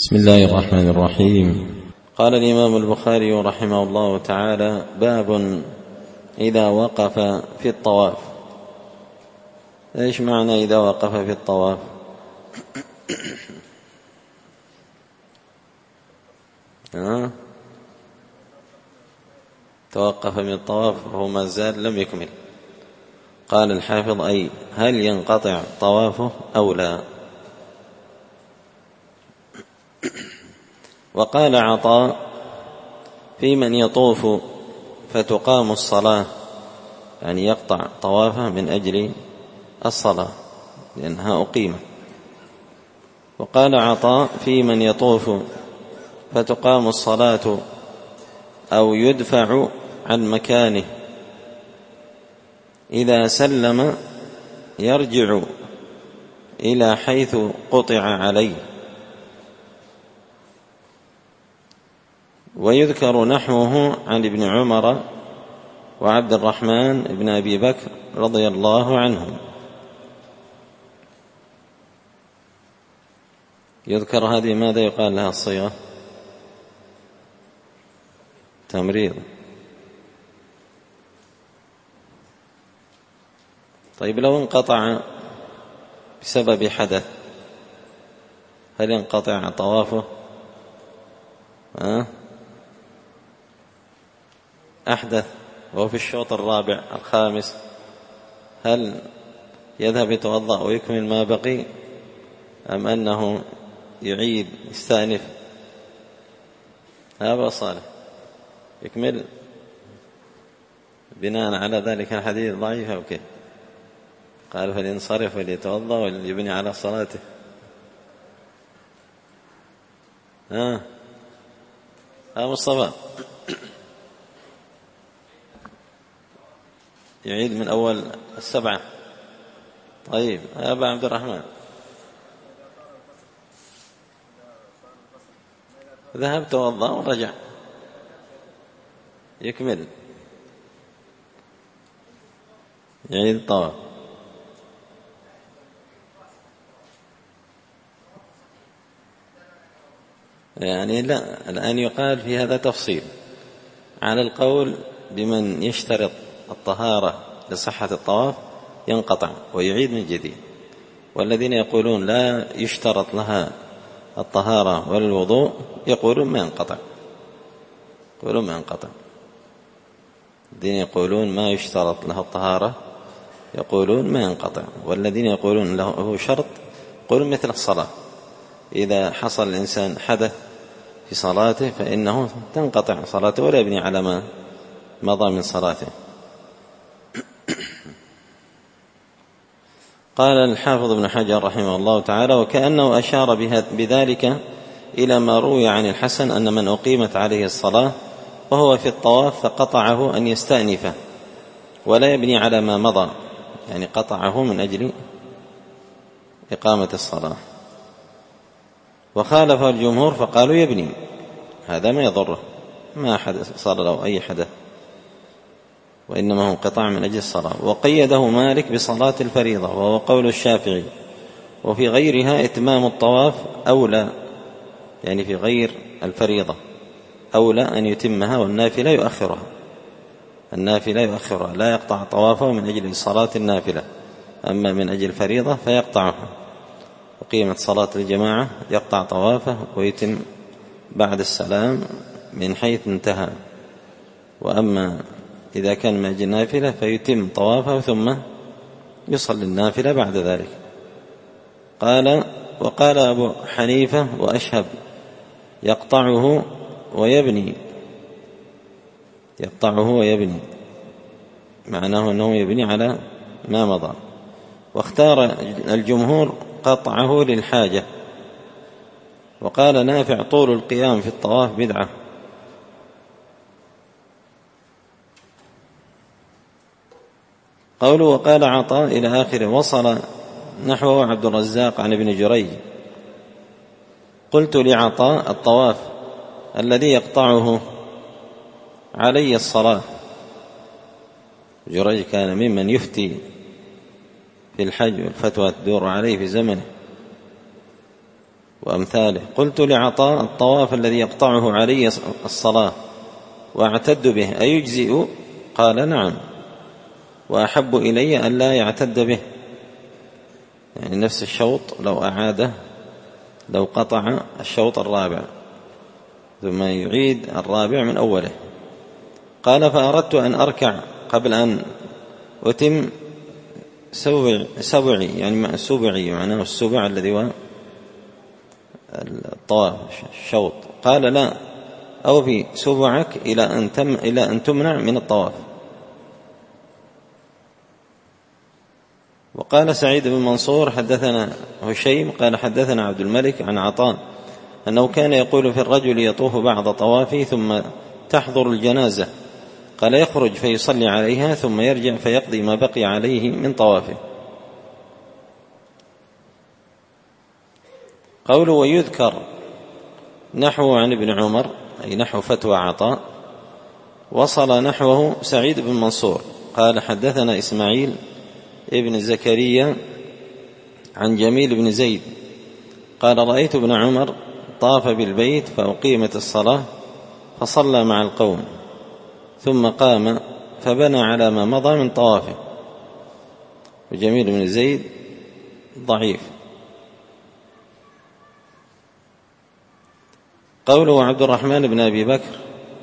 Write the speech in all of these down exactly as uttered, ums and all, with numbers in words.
بسم الله الرحمن الرحيم. قال الإمام البخاري رحمه الله تعالى: باب إذا وقف في الطواف. إيش معنى إذا وقف في الطواف؟ ها؟ توقف من الطواف وهو ما زال لم يكمل. قال الحافظ: أي هل ينقطع طوافه أو لا؟ وقال عطاء: في من يطوف فتقام الصلاة، يعني يقطع طوافه من أجل الصلاة لأنها أقيمت. وقال عطاء: في من يطوف فتقام الصلاة أو يدفع عن مكانه، إذا سلم يرجع إلى حيث قطع عليه. ويذكر نحوه عن ابن عمر وعبد الرحمن بن أبي بكر رضي الله عنهم. يذكر هذه ماذا يقال لها الصيغة؟ تمريض. طيب لو انقطع بسبب حدث هل ينقطع طوافه؟ أه؟ أحدث وهو في الشوط الرابع الخامس، هل يذهب يتوضأ ويكمل ما بقي أم أنه يعيد يستأنف؟ هذا صالح يكمل بناء على ذلك الحديث ضعيف أو كيف؟ قال: فلينصرف وليتوضأ وليبني على صلاته. ها ها مصطفى يعيد من أول السبعة. طيب يا أبا عبد الرحمن، ذهب توضأ ورجع يكمل يعيد الطواف. يعني لا، الآن يقال في هذا تفصيل على القول بمن يشترط الطهارة لصحة الطواف ينقطع ويعيد من جديد، والذين يقولون لا يشترط لها الطهارة ولا الوضوء يقولون ما ينقطع يقولون ما ينقطع الذين يقولون ما يشترط لها الطهارة يقولون ما ينقطع، والذين يقولون له شرط يقولون مثل الصلاة: إذا حصل الإنسان حدث في صلاته فإنه تنقطع صلاته ولا يبني على ما مضى من صلاته. قال الحافظ ابن حجر رحمه الله تعالى: وكأنه أشار بذلك إلى ما روي عن الحسن أن من أقيمت عليه الصلاة وهو في الطواف فقطعه أن يستأنفه ولا يبني على ما مضى، يعني قطعه من أجل إقامة الصلاة. وخالف الجمهور فقالوا يبني، هذا ما يضره، ما حدث صار له أي حدث، وإنما هو انقطاع من أجل الصلاة. وقيده مالك بصلاة الفريضة وهو قول الشافعي. وفي غيرها إتمام الطواف أولى، يعني في غير الفريضة أولى أن يتمها، والنافلة يؤخرها النافلة يؤخرها لا يقطع طوافه من أجل صلاة النافلة، أما من أجل الفريضة فيقطعها. وقيمة صلاة الجماعة يقطع طوافه ويتم بعد السلام من حيث انتهى، وأما إذا كان من أجل النافلة فيتم طوافه ثم يصلي النافلة بعد ذلك. قال: وقال أبو حنيفة وأشهب: يقطعه ويبني يقطعه ويبني معناه أنه يبني على ما مضى. واختار الجمهور قطعه للحاجة. وقال نافع: طول القيام في الطواف بدعة. قوله وقال عطاء إلى آخره وصل نحوه عبد الرزاق عن ابن جريج. قلت لعطاء: الطواف الذي يقطعه علي الصلاة. جريج كان ممن يفتي في الحج والفتوى تدور عليه في زمنه، وأمثاله. قلت لعطاء: الطواف الذي يقطعه علي الصلاة وأعتد به أيجزئ؟ قال: نعم، وأحب إلي أن لا يعتد به، يعني نفس الشوط لو أعاده، لو قطع الشوط الرابع ثم يعيد الرابع من أوله. قال: فأردت أن أركع قبل أن أتم سبع سبعي، يعني سبعي معناه السبع الذي هو الطواف الشوط. قال: لا، أوفي سبعك إلى أن تم إلى أن تمنع من الطواف. وقال سعيد بن منصور: حدثنا هشيم قال حدثنا عبد الملك عن عطاء أنه كان يقول في الرجل يطوف بعض طوافه ثم تحضر الجنازة، قال: يخرج فيصلي عليها ثم يرجع فيقضي ما بقي عليه من طوافه. قوله: ويذكر نحو عن ابن عمر، أي نحو فتوى عطاء. وصل نحوه سعيد بن منصور قال حدثنا إسماعيل ابن زكريا عن جميل بن زيد قال: رأيت ابن عمر طاف بالبيت فأقيمت الصلاة فصلى مع القوم ثم قام فبنى على ما مضى من طوافه. وجميل بن زيد ضعيف. قوله: عبد الرحمن بن أبي بكر.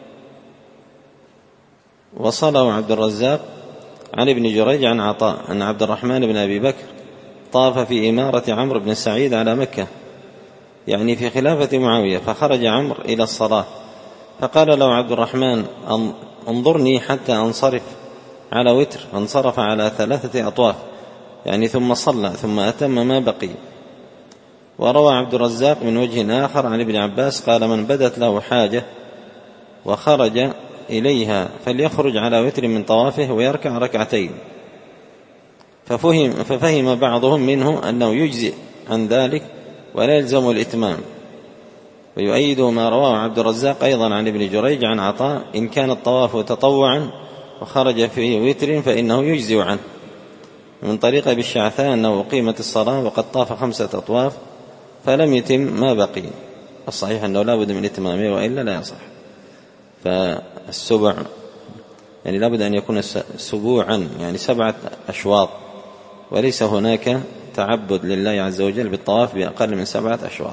وصله عبد الرزاق عن ابن جريج عن عطاء أن عبد الرحمن بن أبي بكر طاف في إمارة عمرو بن سعيد على مكة، يعني في خلافة معاوية، فخرج عمرو إلى الصلاة فقال له عبد الرحمن: انظرني حتى أنصرف على وتر، فانصرف على ثلاثة أطواف، يعني ثم صلى ثم أتم ما بقي. وروى عبد الرزاق من وجه آخر عن ابن عباس قال: من بدت له حاجة وخرج إليها فليخرج على وتر من طوافه ويركع ركعتين. ففهم, ففهم بعضهم منه أنه يجزئ عن ذلك ولا يلزم الإتمام. ويؤيد ما رواه عبد الرزاق أيضا عن ابن جريج عن عطاء: إن كان الطواف تطوعا وخرج فيه وتر فإنه يجزئ عنه. من طريق أبي الشعثاء أنه أقيمت الصلاة وقد طاف خمسة أطواف فلم يتم ما بقي. الصحيح أنه لا بد من إتمامه وإلا لا يصح. فالسبع يعني لا بد أن يكون سبوعا، يعني سبعة أشواط، وليس هناك تعبد لله عز وجل بالطواف بأقل من سبعة أشواط.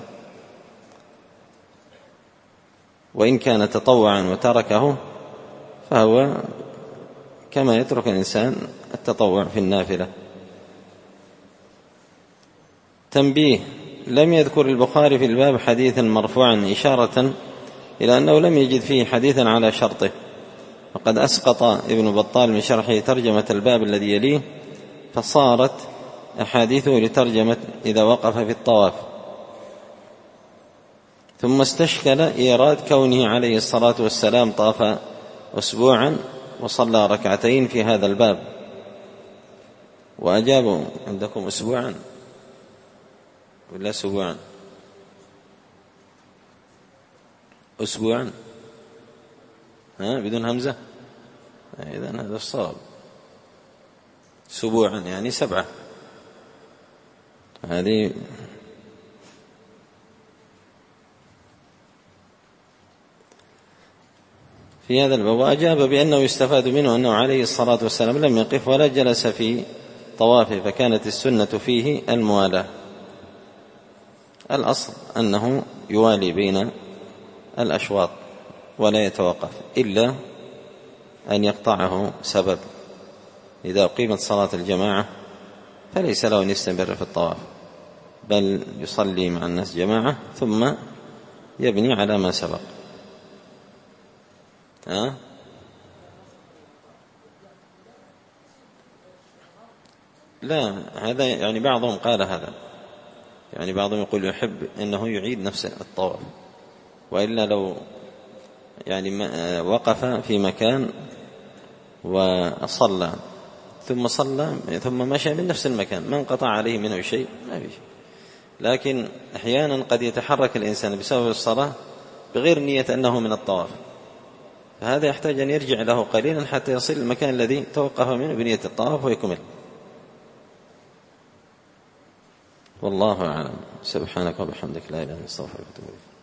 وإن كان تطوعا وتركه فهو كما يترك الإنسان التطوع في النافلة. تنبيه: لم يذكر البخاري في الباب حديثا مرفوعا إشارة إلى أنه لم يجد فيه حديثا على شرطه، وقد أسقط ابن بطال من شرحه ترجمة الباب الذي يليه، فصارت أحاديثه لترجمة إذا وقف في الطواف. ثم استشكل إيراد كونه عليه الصلاة والسلام طاف أسبوعا وصلى ركعتين في هذا الباب، وأجابوا: عندكم أسبوعا ولا سبوعا؟ أسبوعا ها بدون همزة، إذن هذا الصواب. سبوعا يعني سبعة. هذه في هذا الباب. وأجاب بأنه يستفاد منه أنه عليه الصلاة والسلام لم يقف ولا جلس في طوافه، فكانت السنة فيه الموالاة. الأصل أنه يوالي بين الأشواط ولا يتوقف إلا أن يقطعه سبب. إذا أقيمت صلاة الجماعة فليس له أن يستمر في الطواف، بل يصلي مع الناس جماعة ثم يبني على ما سبق. ها؟ لا، هذا يعني بعضهم قال هذا، يعني بعضهم يقول يحب أنه يعيد نفس الطواف، وإلا لو يعني وقف في مكان وصلى ثم صلى ثم مشى من نفس المكان ما انقطع عليه منه شيء، ما في شيء. لكن أحيانا قد يتحرك الإنسان بسبب الصلاة بغير نية أنه من الطواف، فهذا يحتاج أن يرجع له قليلا حتى يصل المكان الذي توقف منه بنية الطواف ويكمل. والله أعلم. سبحانك وبحمدك لا إله إلا أنت أستغفرك وأتوب إليك.